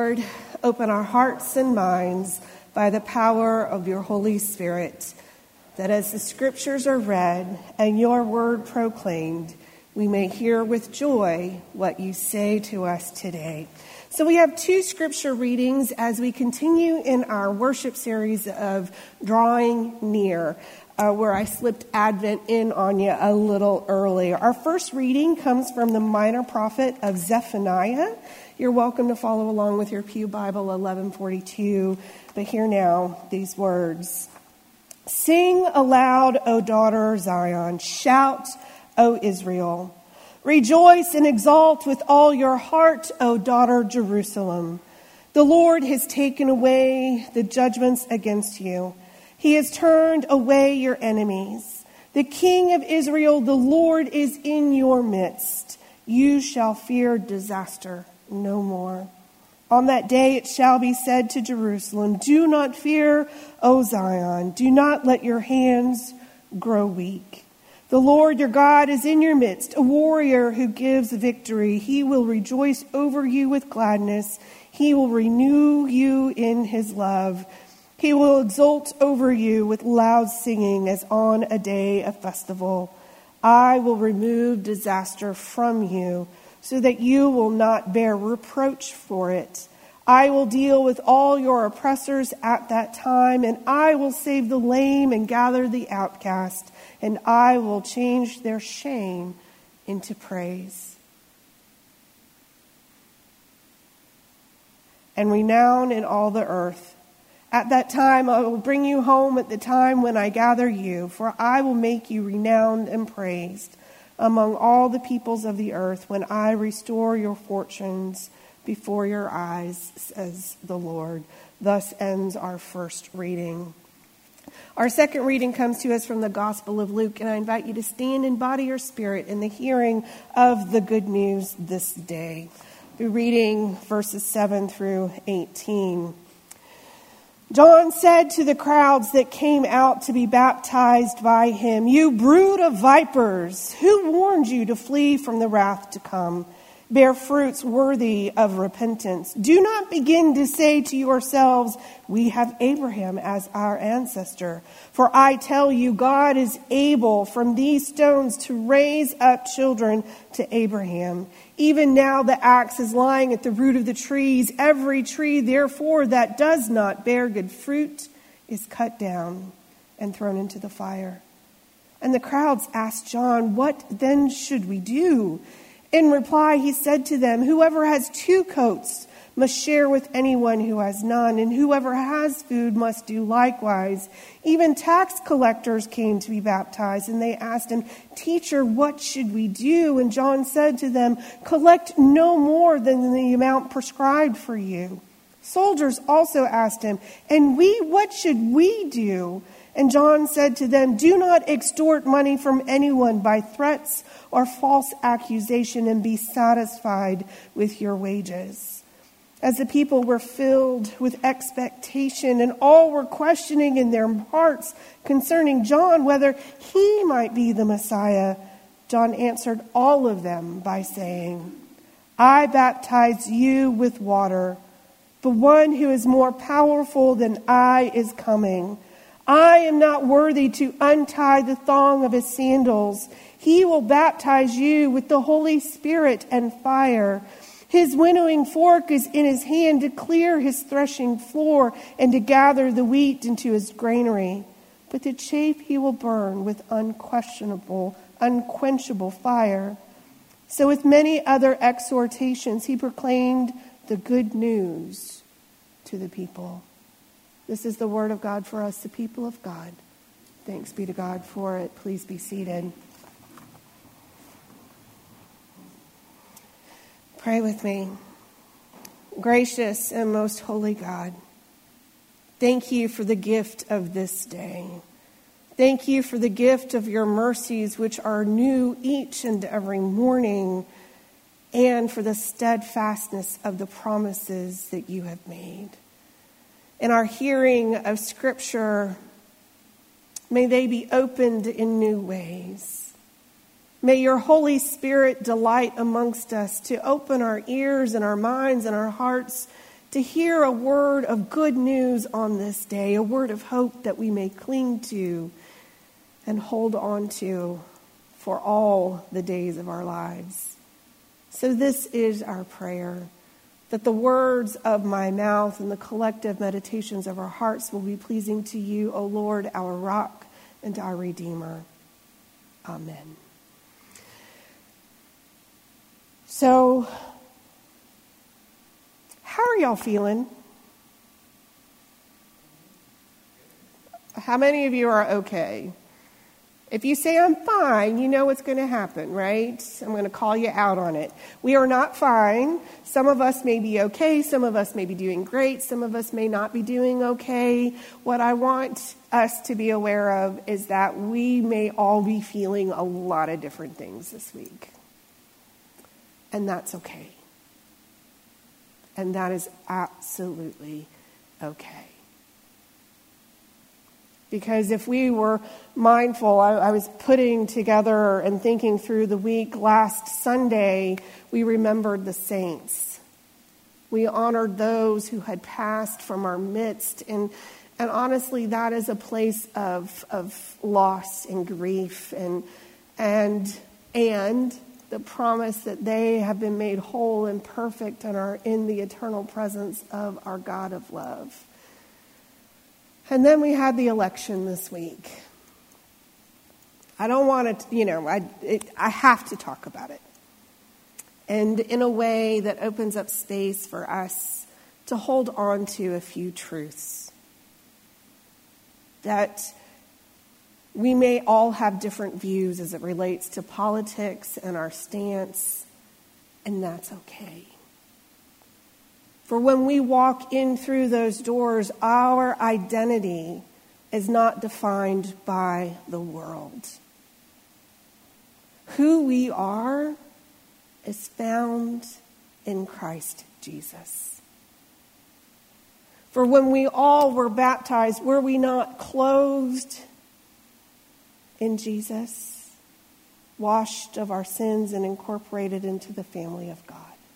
Lord, open our hearts and minds by the power of your Holy Spirit, that as the scriptures are read and your word proclaimed, we may hear with joy what you say to us today. So we have two scripture readings as we continue in our worship series of Drawing Near, where I slipped Advent in on you a little earlier. Our first reading comes from the minor prophet of Zephaniah. You're welcome to follow along with your Pew Bible 1142, but hear now these words. Sing aloud, O daughter Zion. Shout, O Israel. Rejoice and exult with all your heart, O daughter Jerusalem. The Lord has taken away the judgments against you. He has turned away your enemies. The King of Israel, the Lord, is in your midst. You shall fear disaster no more. On that day it shall be said to Jerusalem, do not fear, O Zion. Do not let your hands grow weak. The Lord your God is in your midst, a warrior who gives victory. He will rejoice over you with gladness. He will renew you in his love. He will exult over you with loud singing as on a day of festival. I will remove disaster from you so that you will not bear reproach for it. I will deal with all your oppressors at that time, and I will save the lame and gather the outcast, and I will change their shame into praise. And renown in all the earth. At that time I will bring you home at the time when I gather you, for I will make you renowned and praised among all the peoples of the earth when I restore your fortunes before your eyes, says the Lord. Thus ends our first reading. Our second reading comes to us from the Gospel of Luke, and I invite you to stand in body or spirit in the hearing of the good news this day. We're reading verses 7 through 18. John said to the crowds that came out to be baptized by him, you brood of vipers, who warned you to flee from the wrath to come? Bear fruits worthy of repentance. Do not begin to say to yourselves, we have Abraham as our ancestor. For I tell you, God is able from these stones to raise up children to Abraham. Even now the axe is lying at the root of the trees. Every tree, therefore, that does not bear good fruit is cut down and thrown into the fire. And the crowds asked John, what then should we do? In reply, he said to them, whoever has 2 coats must share with anyone who has none, and whoever has food must do likewise. Even tax collectors came to be baptized, and they asked him, Teacher, what should we do? And John said to them, collect no more than the amount prescribed for you. Soldiers also asked him, and what should we do? And John said to them, do not extort money from anyone by threats or false accusation, and be satisfied with your wages. As the people were filled with expectation, and all were questioning in their hearts concerning John whether he might be the Messiah, John answered all of them by saying, I baptize you with water, but one who is more powerful than I is coming. I am not worthy to untie the thong of his sandals. He will baptize you with the Holy Spirit and fire. His winnowing fork is in his hand to clear his threshing floor and to gather the wheat into his granary. But the chaff he will burn with unquenchable fire. So with many other exhortations, he proclaimed the good news to the people. This is the word of God for us, the people of God. Thanks be to God for it. Please be seated. Pray with me. Gracious and most holy God, thank you for the gift of this day. Thank you for the gift of your mercies, which are new each and every morning, and for the steadfastness of the promises that you have made. In our hearing of Scripture, may they be opened in new ways. May your Holy Spirit delight amongst us to open our ears and our minds and our hearts to hear a word of good news on this day, a word of hope that we may cling to and hold on to for all the days of our lives. So this is our prayer, that the words of my mouth and the collective meditations of our hearts will be pleasing to you, O Lord, our rock and our Redeemer. Amen. So, how are y'all feeling? How many of you are okay? If you say, I'm fine, you know what's going to happen, right? I'm going to call you out on it. We are not fine. Some of us may be okay. Some of us may be doing great. Some of us may not be doing okay. What I want us to be aware of is that we may all be feeling a lot of different things this week. And that's okay. And that is absolutely okay. Because if we were mindful, I was putting together and thinking through the week last Sunday, we remembered the saints. We honored those who had passed from our midst. And honestly, that is a place of loss and grief and the promise that they have been made whole and perfect and are in the eternal presence of our God of love. And then we had the election this week. I don't want to, I have to talk about it. And in a way that opens up space for us to hold on to a few truths. That we may all have different views as it relates to politics and our stance, and that's okay. For when we walk in through those doors, our identity is not defined by the world. Who we are is found in Christ Jesus. For when we all were baptized, were we not clothed in Jesus, washed of our sins and incorporated into the family of God?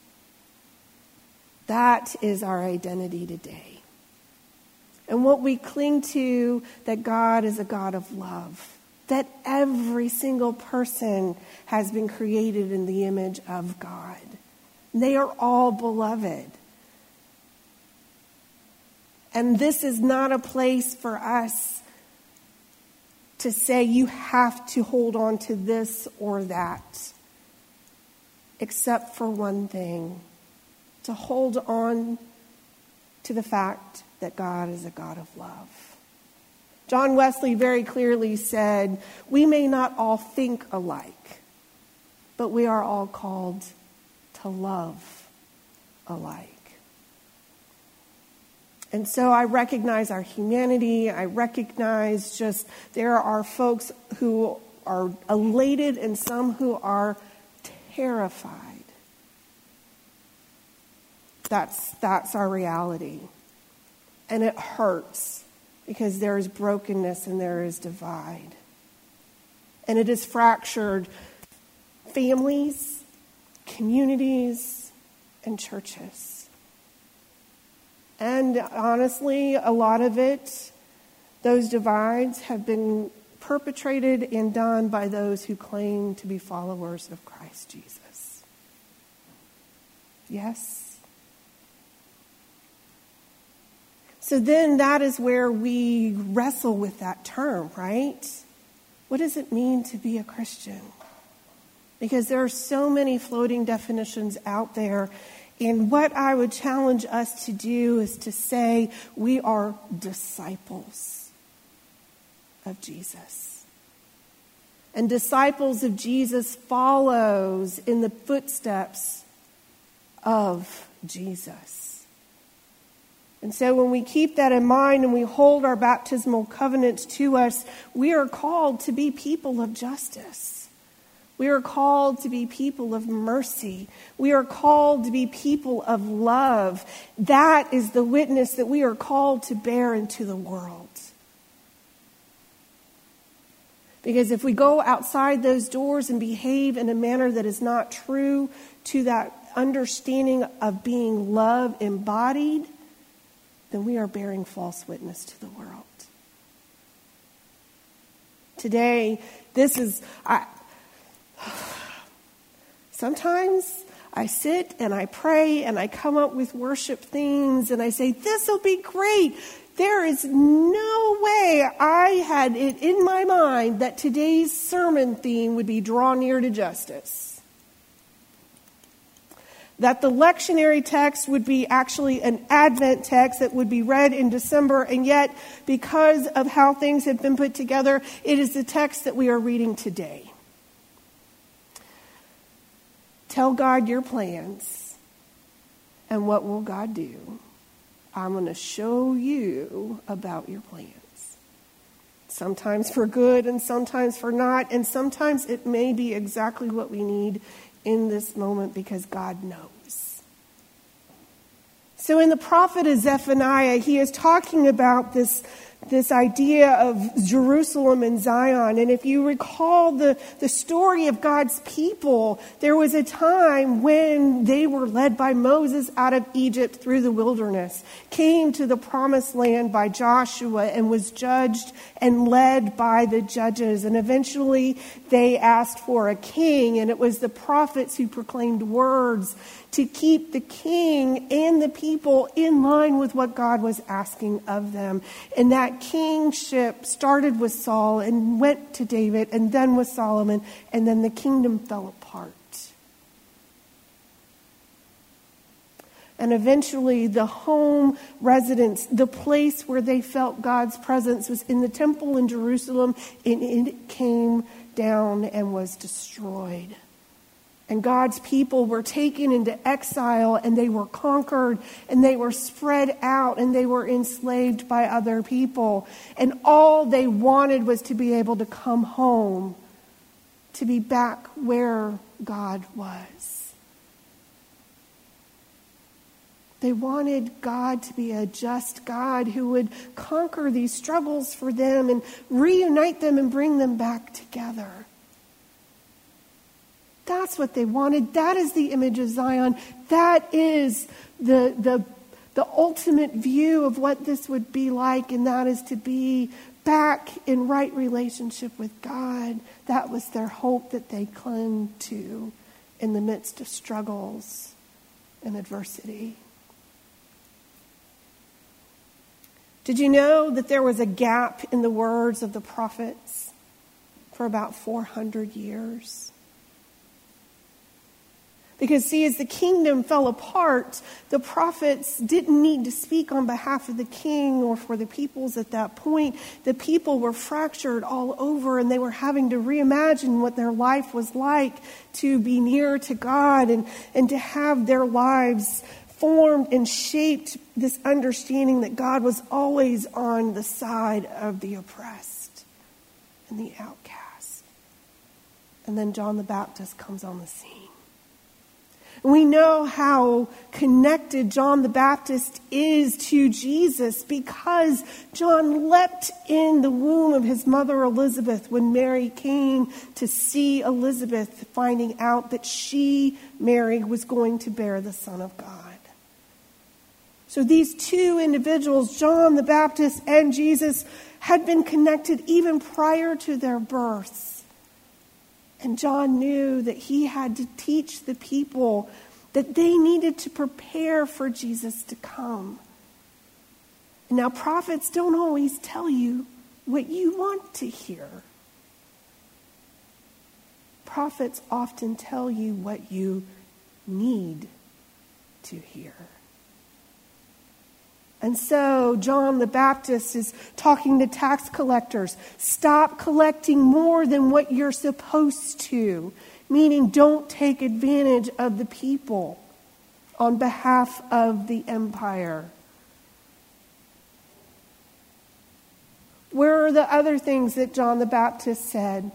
That is our identity today. And what we cling to, that God is a God of love, that every single person has been created in the image of God. They are all beloved. And this is not a place for us to say you have to hold on to this or that, except for one thing. To hold on to the fact that God is a God of love. John Wesley very clearly said, we may not all think alike, but we are all called to love alike. And so I recognize our humanity. I recognize just there are folks who are elated and some who are terrified. That's our reality. And it hurts because there is brokenness and there is divide. And it has fractured families, communities, and churches. And honestly, a lot of it, those divides have been perpetrated and done by those who claim to be followers of Christ Jesus. Yes? So then that is where we wrestle with that term, right? What does it mean to be a Christian? Because there are so many floating definitions out there. And what I would challenge us to do is to say we are disciples of Jesus. And disciples of Jesus follows in the footsteps of Jesus. And so when we keep that in mind and we hold our baptismal covenants to us, we are called to be people of justice. We are called to be people of mercy. We are called to be people of love. That is the witness that we are called to bear into the world. Because if we go outside those doors and behave in a manner that is not true to that understanding of being love embodied, then we are bearing false witness to the world. Today, sometimes I sit and I pray and I come up with worship themes and I say, this will be great. There is no way I had it in my mind that today's sermon theme would be draw near to justice. That the lectionary text would be actually an Advent text that would be read in December, and yet, because of how things have been put together, it is the text that we are reading today. Tell God your plans, and what will God do? I'm going to show you about your plans. Sometimes for good and sometimes for not, and sometimes it may be exactly what we need in this moment because God knows. So in the prophet of Zephaniah, he is talking about this idea of Jerusalem and Zion. And if you recall the story of God's people, there was a time when they were led by Moses out of Egypt through the wilderness, came to the promised land by Joshua and was judged and led by the judges. And eventually they asked for a king, and it was the prophets who proclaimed words to keep the king and the people in line with what God was asking of them. And that kingship started with Saul and went to David and then with Solomon, and then the kingdom fell apart. And eventually the home residence, the place where they felt God's presence, was in the temple in Jerusalem, and it came down and was destroyed. And God's people were taken into exile, and they were conquered, and they were spread out, and they were enslaved by other people. And all they wanted was to be able to come home, to be back where God was. They wanted God to be a just God who would conquer these struggles for them and reunite them and bring them back together. That's what they wanted. That is the image of Zion. That is the ultimate view of what this would be like, and that is to be back in right relationship with God. That was their hope that they clung to in the midst of struggles and adversity. Did you know that there was a gap in the words of the prophets for about 400 years? Because, see, as the kingdom fell apart, the prophets didn't need to speak on behalf of the king or for the peoples at that point. The people were fractured all over, and they were having to reimagine what their life was like to be near to God and to have their lives formed and shaped this understanding that God was always on the side of the oppressed and the outcast. And then John the Baptist comes on the scene. We know how connected John the Baptist is to Jesus because John leapt in the womb of his mother Elizabeth when Mary came to see Elizabeth, finding out that she, Mary, was going to bear the Son of God. So these two individuals, John the Baptist and Jesus, had been connected even prior to their births. And John knew that he had to teach the people that they needed to prepare for Jesus to come. Now, prophets don't always tell you what you want to hear. Prophets often tell you what you need to hear. And so John the Baptist is talking to tax collectors. Stop collecting more than what you're supposed to. Meaning, don't take advantage of the people on behalf of the empire. Where are the other things that John the Baptist said?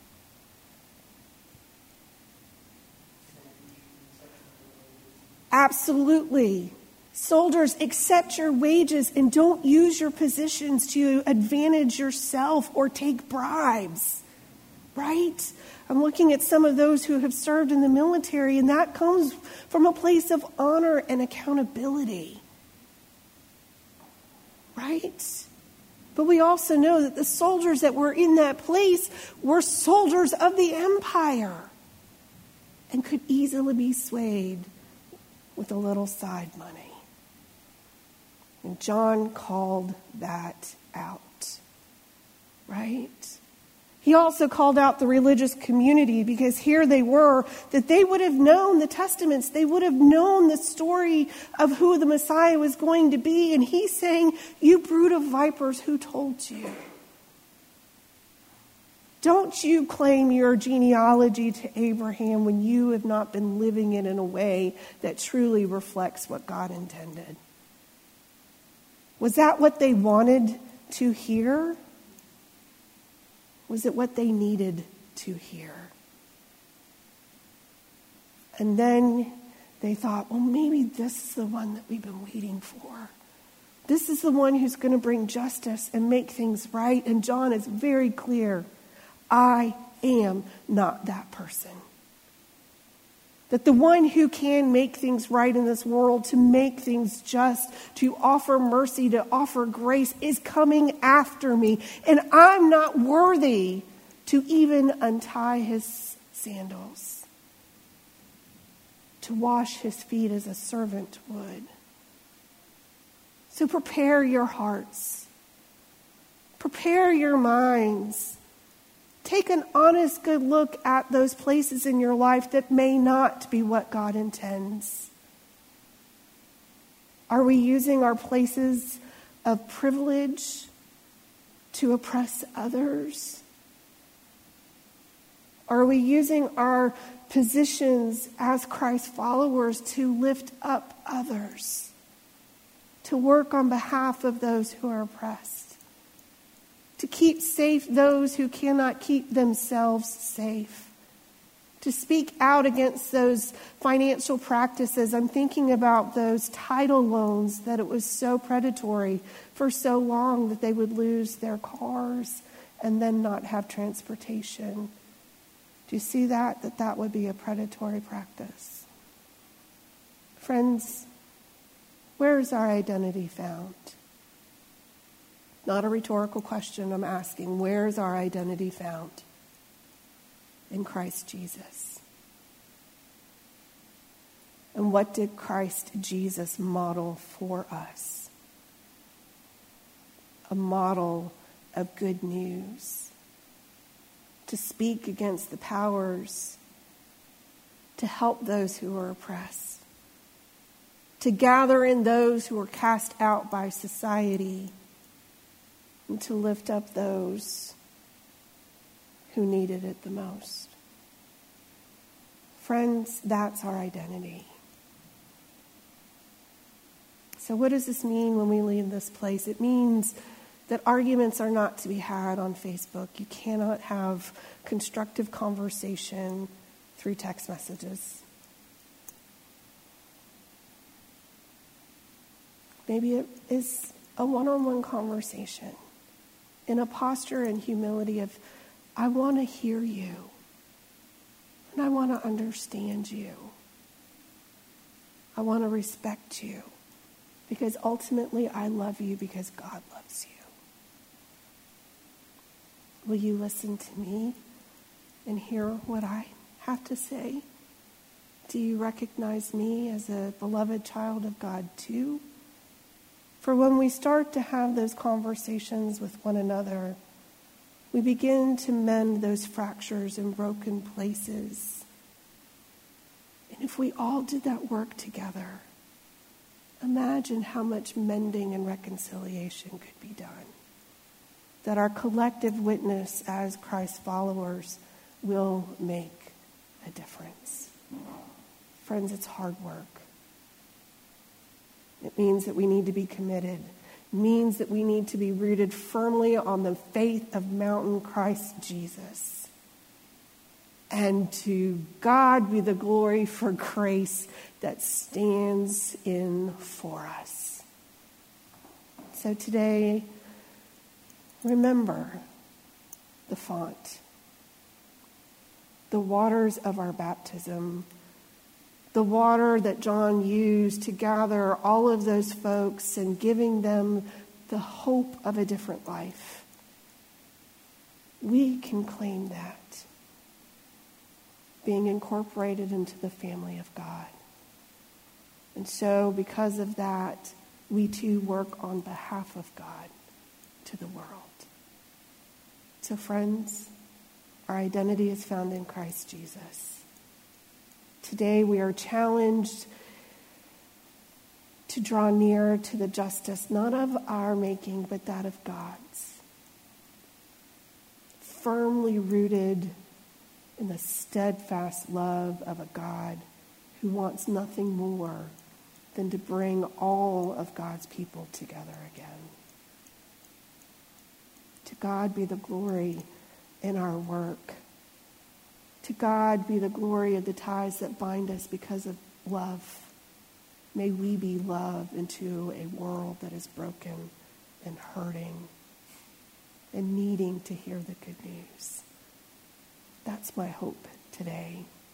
Absolutely. Soldiers, accept your wages and don't use your positions to advantage yourself or take bribes. right? I'm looking at some of those who have served in the military, and that comes from a place of honor and accountability, right? But we also know that the soldiers that were in that place were soldiers of the empire and could easily be swayed with a little side money. And John called that out, right? He also called out the religious community because here they were, that they would have known the Testaments. They would have known the story of who the Messiah was going to be. And he's saying, you brood of vipers, who told you? Don't you claim your genealogy to Abraham when you have not been living it in a way that truly reflects what God intended. Was that what they wanted to hear? Was it what they needed to hear? And then they thought, well, maybe this is the one that we've been waiting for. This is the one who's going to bring justice and make things right. And John is very clear. I am not that person. That the one who can make things right in this world, to make things just, to offer mercy, to offer grace, is coming after me. And I'm not worthy to even untie his sandals, to wash his feet as a servant would. So prepare your hearts. Prepare your minds. Take an honest, good look at those places in your life that may not be what God intends. Are we using our places of privilege to oppress others? Are we using our positions as Christ followers to lift up others, to work on behalf of those who are oppressed? To keep safe those who cannot keep themselves safe. To speak out against those financial practices. I'm thinking about those title loans, that it was so predatory for so long that they would lose their cars and then not have transportation. Do you see that that would be a predatory practice? Friends, where is our identity found? Not a rhetorical question I'm asking. Where is our identity found? In Christ Jesus. And what did Christ Jesus model for us? A model of good news. To speak against the powers. To help those who are oppressed. To gather in those who are cast out by society. And to lift up those who needed it the most. Friends, that's our identity. So what does this mean when we leave this place? It means that arguments are not to be had on Facebook. You cannot have constructive conversation through text messages. Maybe it is a one-on-one conversation in a posture and humility of, I want to hear you, and I want to understand you. I want to respect you, because ultimately I love you because God loves you. Will you listen to me and hear what I have to say? Do you recognize me as a beloved child of God too? For when we start to have those conversations with one another, we begin to mend those fractures and broken places. And if we all did that work together, imagine how much mending and reconciliation could be done. That our collective witness as Christ followers will make a difference. Friends, it's hard work. It means that we need to be committed. It means that we need to be rooted firmly on the faith of mountain Christ Jesus. And to God be the glory for grace that stands in for us. So today, remember the font. the waters of our baptism, the water that John used to gather all of those folks and giving them the hope of a different life. We can claim that, being incorporated into the family of God. And so because of that, we too work on behalf of God to the world. So friends, our identity is found in Christ Jesus. Today we are challenged to draw near to the justice, not of our making, but that of God's. Firmly rooted in the steadfast love of a God who wants nothing more than to bring all of God's people together again. To God be the glory in our work. To God be the glory of the ties that bind us because of love. May we be love into a world that is broken and hurting and needing to hear the good news. That's my hope today.